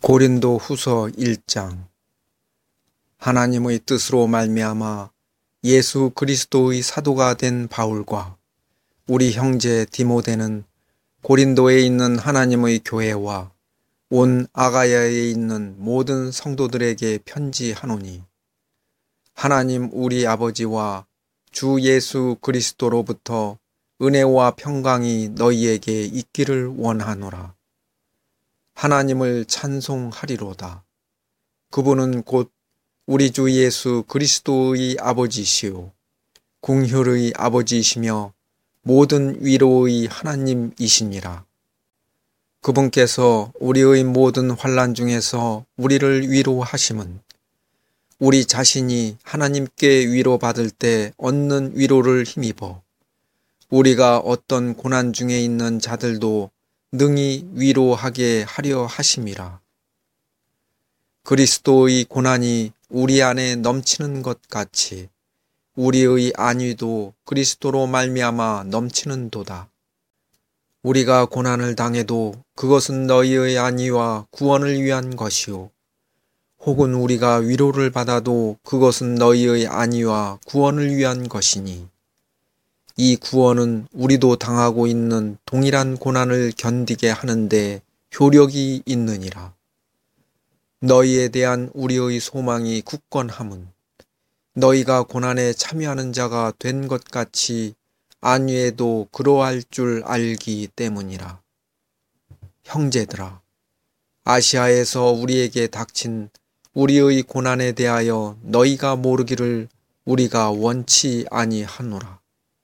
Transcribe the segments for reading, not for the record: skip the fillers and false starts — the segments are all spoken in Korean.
고린도 후서 1장. 하나님의 뜻으로 말미암아 예수 그리스도의 사도가 된 바울과 우리 형제 디모데는 고린도에 있는 하나님의 교회와 온 아가야에 있는 모든 성도들에게 편지하노니, 하나님 우리 아버지와 주 예수 그리스도로부터 은혜와 평강이 너희에게 있기를 원하노라. 하나님을 찬송하리로다. 그분은 곧 우리 주 예수 그리스도의 아버지시요 긍휼의 아버지이시며 모든 위로의 하나님이시니라. 그분께서 우리의 모든 환난 중에서 우리를 위로하심은 우리 자신이 하나님께 위로받을 때 얻는 위로를 힘입어 우리가 어떤 고난 중에 있는 자들도 능히 위로하게 하려 하심이라. 그리스도의 고난이 우리 안에 넘치는 것 같이 우리의 안위도 그리스도로 말미암아 넘치는도다. 우리가 고난을 당해도 그것은 너희의 안위와 구원을 위한 것이요, 혹은 우리가 위로를 받아도 그것은 너희의 안위와 구원을 위한 것이니, 이 구원은 우리도 당하고 있는 동일한 고난을 견디게 하는데 효력이 있느니라. 너희에 대한 우리의 소망이 굳건함은 너희가 고난에 참여하는 자가 된 것 같이 안위에도 그러할 줄 알기 때문이라. 형제들아, 아시아에서 우리에게 닥친 우리의 고난에 대하여 너희가 모르기를 우리가 원치 아니하노라.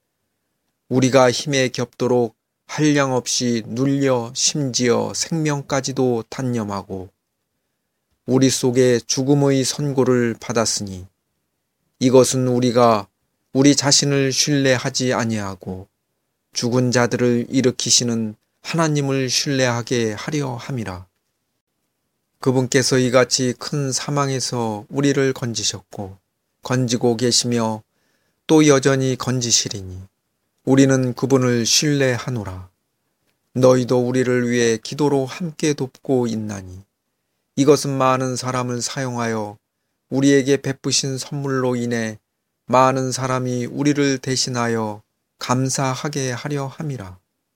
우리가 힘에 겹도록 한량없이 눌려 심지어 생명까지도 단념하고 우리 속에 죽음의 선고를 받았으니, 이것은 우리가 우리 자신을 신뢰하지 아니하고 죽은 자들을 일으키시는 하나님을 신뢰하게 하려 함이라. 그분께서 이같이 큰 사망에서 우리를 건지셨고 건지고 계시며 또 여전히 건지시리니 우리는 그분을 신뢰하노라. 너희도 우리를 위해 기도로 함께 돕고 있나니 이것은 많은 사람을 사용하여 우리에게 베푸신 선물로 인해 많은 사람이 우리를 대신하여 감사하게 하려 함이라.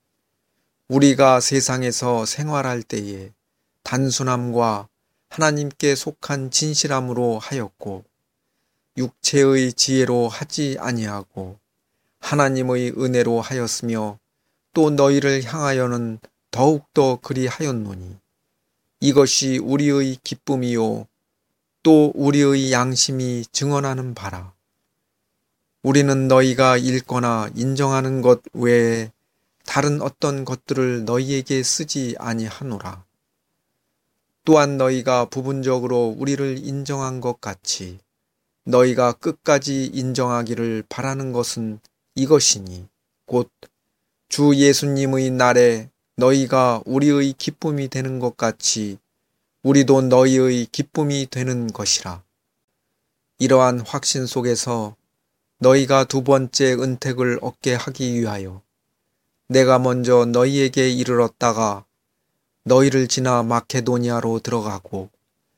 우리가 세상에서 생활할 때에 단순함과 하나님께 속한 진실함으로 하였고 육체의 지혜로 하지 아니하고 하나님의 은혜로 하였으며 또 너희를 향하여는 더욱더 그리하였노니, 이것이 우리의 기쁨이요 또 우리의 양심이 증언하는 바라. 우리는 너희가 읽거나 인정하는 것 외에 다른 어떤 것들을 너희에게 쓰지 아니하노라. 또한 너희가 부분적으로 우리를 인정한 것 같이 너희가 끝까지 인정하기를 바라는 것은 이것이니, 곧 주 예수님의 날에 너희가 우리의 기쁨이 되는 것 같이 우리도 너희의 기쁨이 되는 것이라. 이러한 확신 속에서 너희가 두 번째 은택을 얻게 하기 위하여 내가 먼저 너희에게 이르렀다가 너희를 지나 마케도니아로 들어가고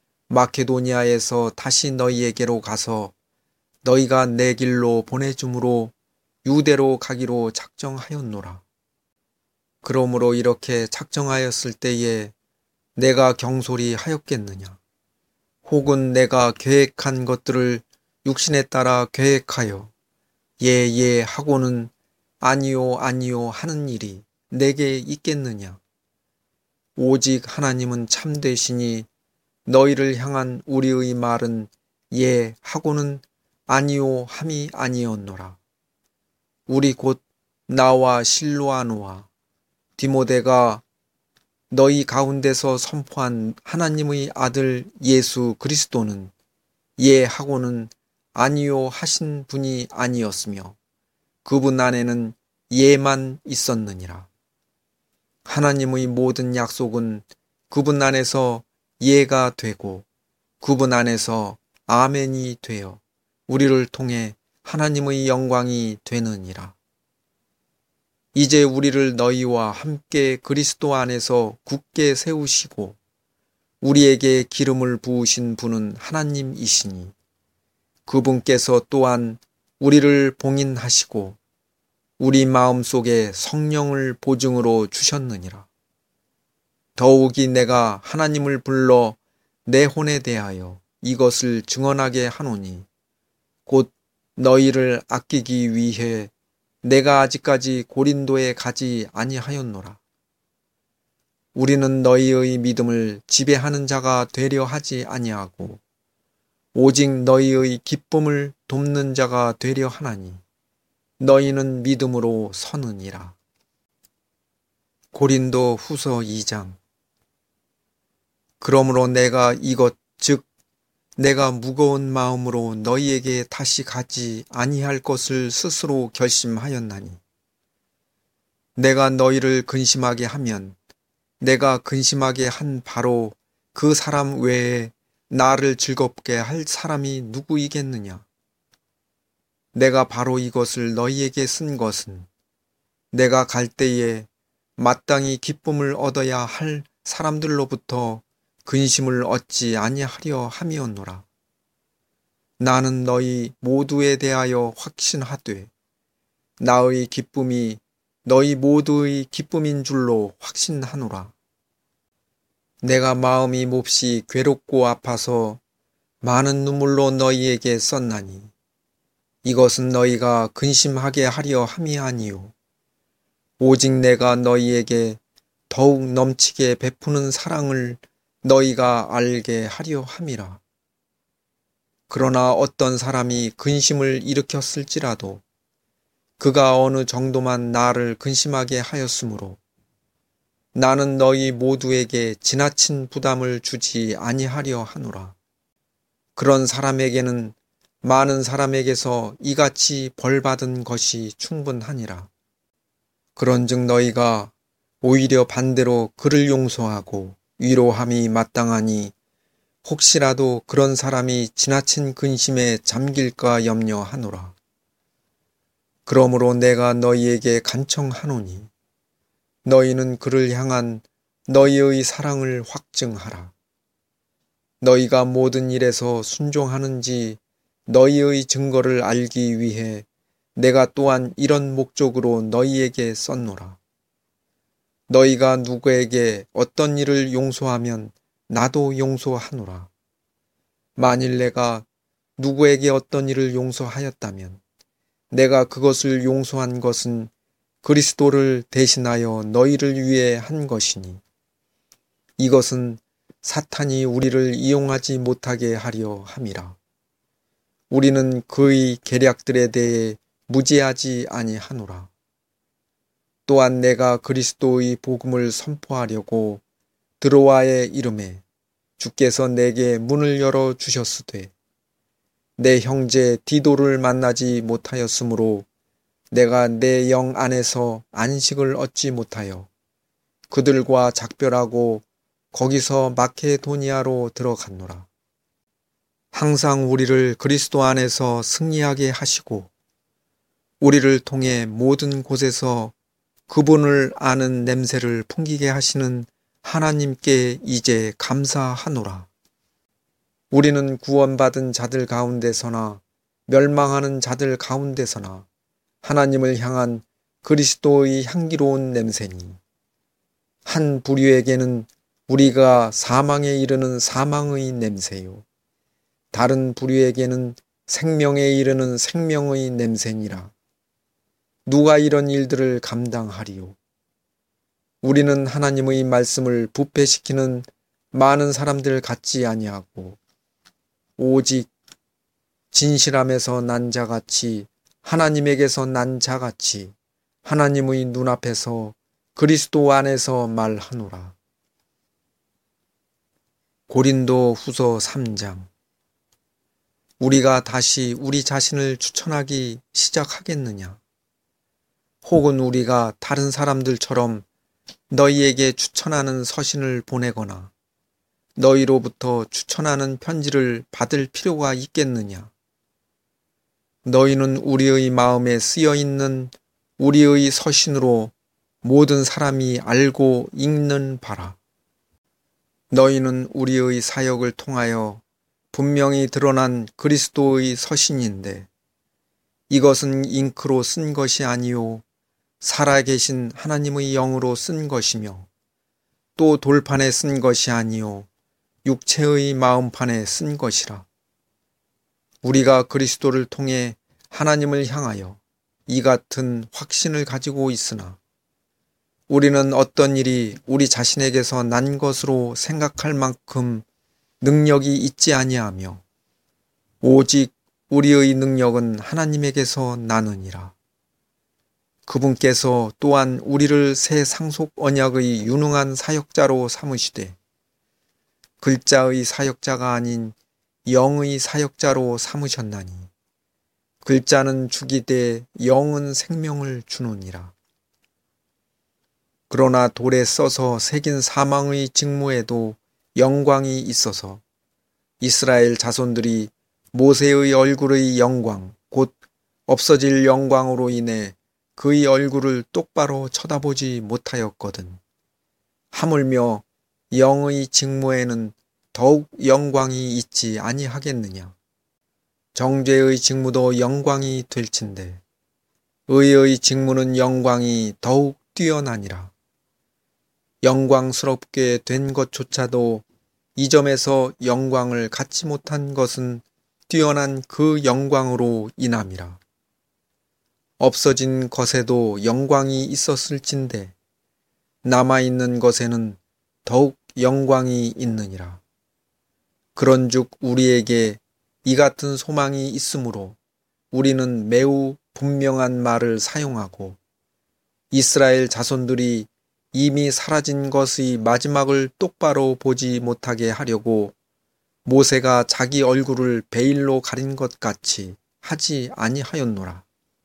마케도니아에서 다시 너희에게로 가서 너희가 내 길로 보내줌으로 유대로 가기로 작정하였노라. 그러므로 이렇게 작정하였을 때에 내가 경솔히 하였겠느냐? 혹은 내가 계획한 것들을 육신에 따라 계획하여 예 하고는 아니요 하는 일이 내게 있겠느냐? 오직 하나님은 참되시니 너희를 향한 우리의 말은 예 하고는 아니요 함이 아니었노라. 우리 곧 나와 실로아노와 디모데가 너희 가운데서 선포한 하나님의 아들 예수 그리스도는 예 하고는 아니요 하신 분이 아니었으며 그분 안에는 예만 있었느니라. 하나님의 모든 약속은 그분 안에서 예가 되고 그분 안에서 아멘이 되어 우리를 통해 하나님의 영광이 되느니라. 이제 우리를 너희와 함께 그리스도 안에서 굳게 세우시고 우리에게 기름을 부으신 분은 하나님이시니 그분께서 또한 우리를 봉인하시고 우리 마음속에 성령을 보증으로 주셨느니라. 더욱이 내가 하나님을 불러 내 혼에 대하여 이것을 증언하게 하노니 곧 너희를 아끼기 위해 내가 아직까지 고린도에 가지 아니하였노라. 우리는 너희의 믿음을 지배하는 자가 되려 하지 아니하고 오직 너희의 기쁨을 돕는 자가 되려 하나니 너희는 믿음으로 서느니라. 고린도 후서 2장. 그러므로 내가 이것 즉 내가 무거운 마음으로 너희에게 다시 가지 아니할 것을 스스로 결심하였나니 내가 너희를 근심하게 하면 내가 근심하게 한 바로 그 사람 외에 나를 즐겁게 할 사람이 누구이겠느냐. 내가 바로 이것을 너희에게 쓴 것은 내가 갈 때에 마땅히 기쁨을 얻어야 할 사람들로부터 근심을 얻지 아니하려 함이었노라. 나는 너희 모두에 대하여 확신하되 나의 기쁨이 너희 모두의 기쁨인 줄로 확신하노라. 내가 마음이 몹시 괴롭고 아파서 많은 눈물로 너희에게 썼나니 이것은 너희가 근심하게 하려 함이 아니요 오직 내가 너희에게 더욱 넘치게 베푸는 사랑을 너희가 알게 하려 함이라. 그러나 어떤 사람이 근심을 일으켰을지라도 그가 어느 정도만 나를 근심하게 하였으므로 나는 너희 모두에게 지나친 부담을 주지 아니하려 하노라. 그런 사람에게는 많은 사람에게서 이같이 벌받은 것이 충분하니라. 그런즉 너희가 오히려 반대로 그를 용서하고 위로함이 마땅하니 혹시라도 그런 사람이 지나친 근심에 잠길까 염려하노라. 그러므로 내가 너희에게 간청하노니 너희는 그를 향한 너희의 사랑을 확증하라. 너희가 모든 일에서 순종하는지 너희의 증거를 알기 위해 내가 또한 이런 목적으로 너희에게 썼노라. 너희가 누구에게 어떤 일을 용서하면 나도 용서하노라. 만일 내가 누구에게 어떤 일을 용서하였다면 내가 그것을 용서한 것은 그리스도를 대신하여 너희를 위해 한 것이니 이것은 사탄이 우리를 이용하지 못하게 하려 함이라. 우리는 그의 계략들에 대해 무지하지 아니하노라. 또한 내가 그리스도의 복음을 선포하려고 드로아의 이름에 주께서 내게 문을 열어 주셨으되 내 형제 디도를 만나지 못하였으므로 내가 내 영 안에서 안식을 얻지 못하여 그들과 작별하고 거기서 마케도니아로 들어갔노라. 항상 우리를 그리스도 안에서 승리하게 하시고 우리를 통해 모든 곳에서 그분을 아는 냄새를 풍기게 하시는 하나님께 이제 감사하노라. 우리는 구원받은 자들 가운데서나 멸망하는 자들 가운데서나 하나님을 향한 그리스도의 향기로운 냄새니 한 부류에게는 우리가 사망에 이르는 사망의 냄새요 다른 부류에게는 생명에 이르는 생명의 냄새니라. 누가 이런 일들을 감당하리요? 우리는 하나님의 말씀을 부패시키는 많은 사람들 같지 아니하고 오직 진실함에서 난 자같이 하나님에게서 난 자같이 하나님의 눈앞에서 그리스도 안에서 말하노라. 고린도 후서 3장. 우리가 다시 우리 자신을 추천하기 시작하겠느냐? 혹은 우리가 다른 사람들처럼 너희에게 추천하는 서신을 보내거나 너희로부터 추천하는 편지를 받을 필요가 있겠느냐? 너희는 우리의 마음에 쓰여 있는 우리의 서신으로 모든 사람이 알고 읽는 바라. 너희는 우리의 사역을 통하여 분명히 드러난 그리스도의 서신인데 이것은 잉크로 쓴 것이 아니요 살아계신 하나님의 영으로 쓴 것이며 또 돌판에 쓴 것이 아니요 육체의 마음판에 쓴 것이라. 우리가 그리스도를 통해 하나님을 향하여 이 같은 확신을 가지고 있으나 우리는 어떤 일이 우리 자신에게서 난 것으로 생각할 만큼 능력이 있지 아니하며 오직 우리의 능력은 하나님에게서 나느니라. 그분께서 또한 우리를 새 상속 언약의 유능한 사역자로 삼으시되 글자의 사역자가 아닌 영의 사역자로 삼으셨나니 글자는 죽이되 영은 생명을 주느니라. 그러나 돌에 써서 새긴 사망의 직무에도 영광이 있어서 이스라엘 자손들이 모세의 얼굴의 영광 곧 없어질 영광으로 인해 그의 얼굴을 똑바로 쳐다보지 못하였거든. 하물며 영의 직무에는 더욱 영광이 있지 아니하겠느냐. 정죄의 직무도 영광이 될진데 의의 직무는 영광이 더욱 뛰어나니라. 영광스럽게 된 것조차도 이 점에서 영광을 갖지 못한 것은 뛰어난 그 영광으로 인함이라. 없어진 것에도 영광이 있었을진데 남아있는 것에는 더욱 영광이 있느니라. 그런즉 우리에게 이 같은 소망이 있으므로 우리는 매우 분명한 말을 사용하고 이스라엘 자손들이 이미 사라진 것의 마지막을 똑바로 보지 못하게 하려고 모세가 자기 얼굴을 베일로 가린 것 같이 하지 아니하였노라.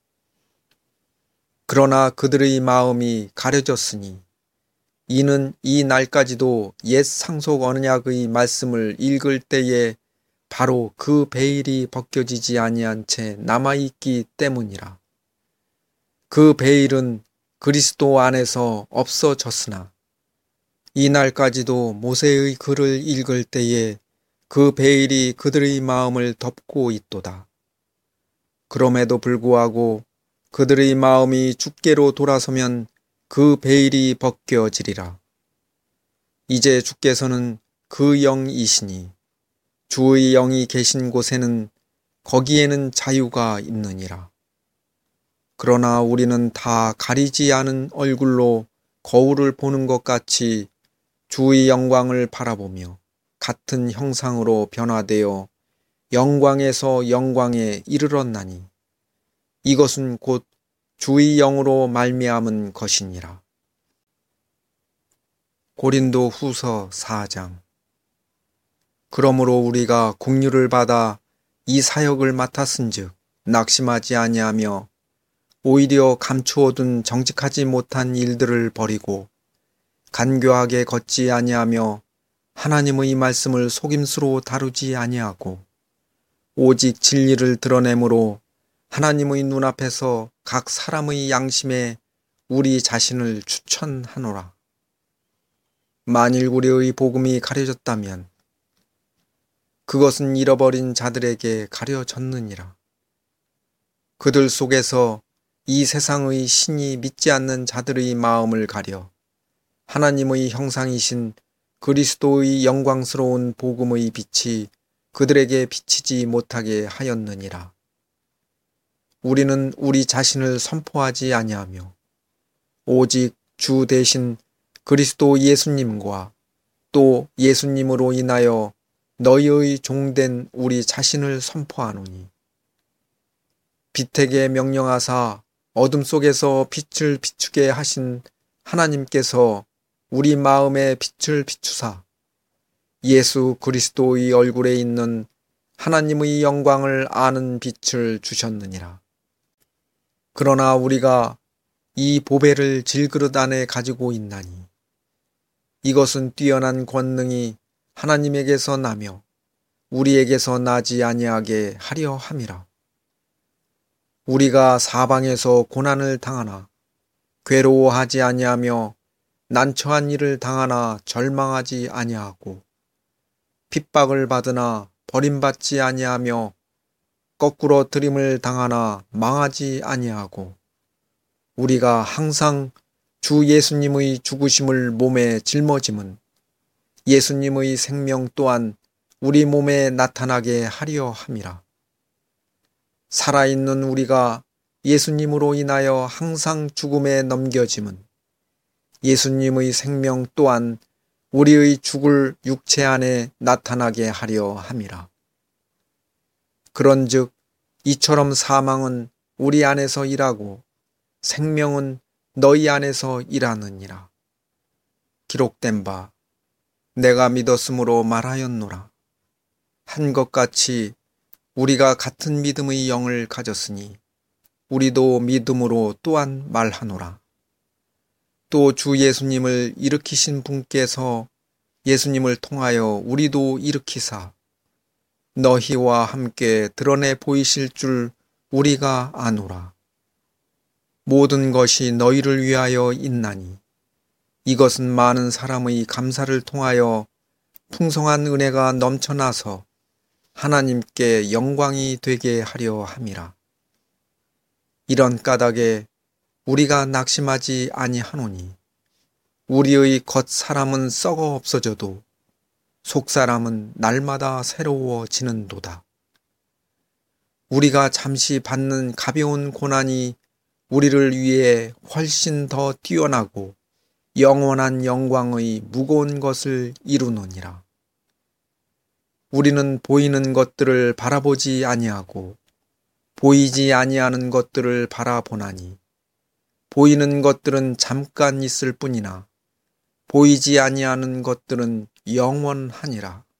그러나 그들의 마음이 가려졌으니 이는 이 날까지도 옛 상속 언약의 말씀을 읽을 때에 바로 그 베일이 벗겨지지 아니한 채 남아있기 때문이라. 그 베일은 그리스도 안에서 없어졌으나 이 날까지도 모세의 글을 읽을 때에 그 베일이 그들의 마음을 덮고 있도다. 그럼에도 불구하고 그들의 마음이 주께로 돌아서면 그 베일이 벗겨지리라. 이제 주께서는 그 영이시니 주의 영이 계신 곳에는 거기에는 자유가 있느니라. 그러나 우리는 다 가리지 않은 얼굴로 거울을 보는 것 같이 주의 영광을 바라보며 같은 형상으로 변화되어 영광에서 영광에 이르렀나니 이것은 곧 주의 영으로 말미암은 것이니라. 고린도 후서 4장. 그러므로 우리가 긍휼을 받아 이 사역을 맡았은즉 낙심하지 아니하며 오히려 감추어둔 정직하지 못한 일들을 버리고 간교하게 걷지 아니하며 하나님의 말씀을 속임수로 다루지 아니하고 오직 진리를 드러내므로 하나님의 눈앞에서 각 사람의 양심에 우리 자신을 추천하노라. 만일 우리의 복음이 가려졌다면 그것은 잃어버린 자들에게 가려졌느니라. 그들 속에서 이 세상의 신이 믿지 않는 자들의 마음을 가려 하나님의 형상이신 그리스도의 영광스러운 복음의 빛이 그들에게 비치지 못하게 하였느니라. 우리는 우리 자신을 선포하지 아니하며 오직 주 대신 그리스도 예수님과 또 예수님으로 인하여 너희의 종된 우리 자신을 선포하노니 빛에게 명령하사 어둠 속에서 빛을 비추게 하신 하나님께서 우리 마음에 빛을 비추사 예수 그리스도의 얼굴에 있는 하나님의 영광을 아는 빛을 주셨느니라. 그러나 우리가 이 보배를 질그릇 안에 가지고 있나니 이것은 뛰어난 권능이 하나님에게서 나며 우리에게서 나지 아니하게 하려 함이라. 우리가 사방에서 고난을 당하나 괴로워하지 아니하며 난처한 일을 당하나 절망하지 아니하고 핍박을 받으나 버림받지 아니하며 거꾸로 들임을 당하나 망하지 아니하고 우리가 항상 주 예수님의 죽으심을 몸에 짊어짐은 예수님의 생명 또한 우리 몸에 나타나게 하려 함이라. 살아있는 우리가 예수님으로 인하여 항상 죽음에 넘겨짐은 예수님의 생명 또한 우리의 죽을 육체 안에 나타나게 하려 함이라. 그런즉 이처럼 사망은 우리 안에서 일하고 생명은 너희 안에서 일하느니라. 기록된 바 내가 믿었으므로 말하였노라. 한 것 같이 우리가 같은 믿음의 영을 가졌으니 우리도 믿음으로 또한 말하노라. 또 주 예수님을 일으키신 분께서 예수님을 통하여 우리도 일으키사 너희와 함께 드러내 보이실 줄 우리가 아노라. 모든 것이 너희를 위하여 있나니 이것은 많은 사람의 감사를 통하여 풍성한 은혜가 넘쳐나서 하나님께 영광이 되게 하려 함이라. 이런 까닭에 우리가 낙심하지 아니하노니 우리의 겉 사람은 썩어 없어져도 속 사람은 날마다 새로워지는도다. 우리가 잠시 받는 가벼운 고난이 우리를 위해 훨씬 더 뛰어나고 영원한 영광의 무거운 것을 이루느니라. 우리는 보이는 것들을 바라보지 아니하고 보이지 아니하는 것들을 바라보나니 보이는 것들은 잠깐 있을 뿐이나 보이지 아니하는 것들은 영원하니라.